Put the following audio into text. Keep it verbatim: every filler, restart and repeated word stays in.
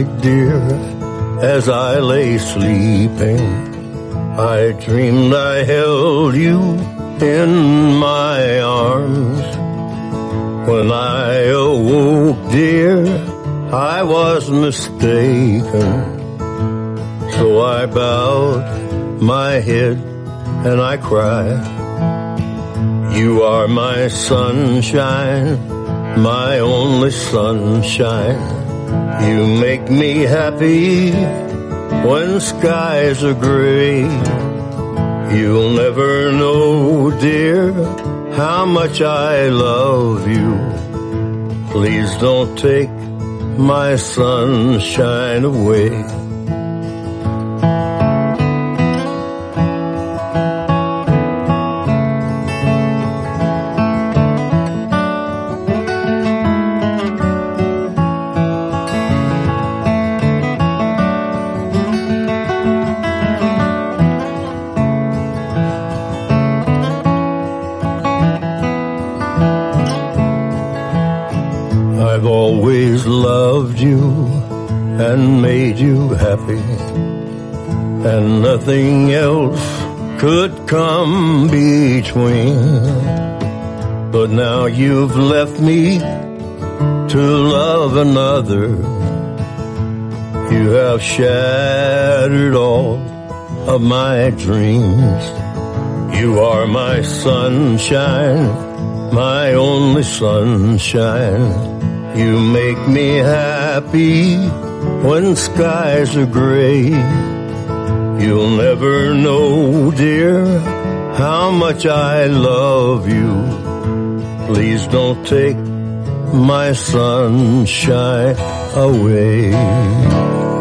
night, dear, as I lay sleeping, I dreamed I held you in my arms. When I awoke, dear, I was mistaken. So I bowed my head and I cried. You are my sunshine, my only sunshine. You make me happy when skies are gray. You'll never know, dear, how much I love you. Please don't take my sunshine away. I've always loved you and made you happy, and nothing else could come between. But now you've left me to love another. You have shattered all of my dreams. You are my sunshine, my only sunshine. You make me happy when skies are gray. You'll never know, dear, how much I love you. Please don't take my sunshine away.